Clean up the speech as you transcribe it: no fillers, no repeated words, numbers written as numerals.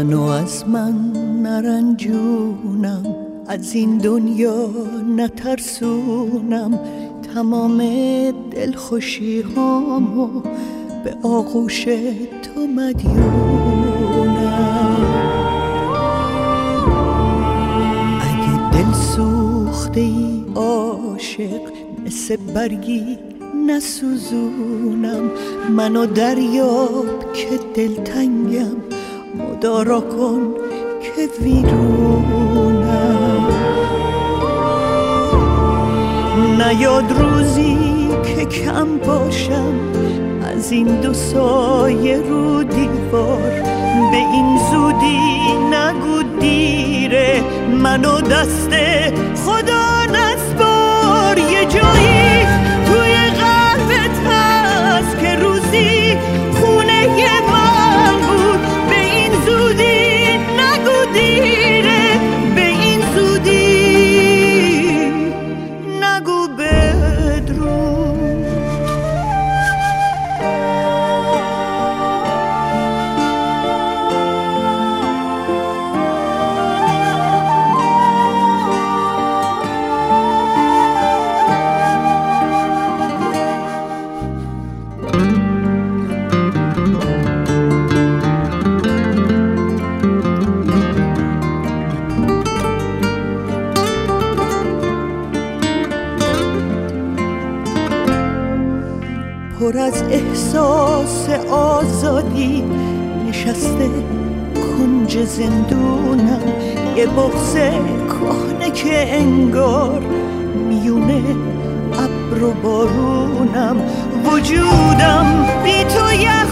منو از من نرنجونم، از این دنیا نترسونم، تمام دلخوشی هامو به آغوش تو مدیونم. اگه دل سوخته ای عاشق، مثل برگی نسوزونم، منو دریاب که دلتنگم، مدارا کن که ویرونم. نیاد روزی که کم باشم از این دو سایه رو دیوار، به این زودی نگو دیره، منو دست خدا نسپار. یه جایی توی قلبت هست که روزی خونه من بود، به این زودی نگو دیره، به این زودی نگو بدرود. پر از احساس آزادی نشسته کنج زندونم، یه بغض کهنه که انگار میونه ابر و بارونم، وجودم بی تو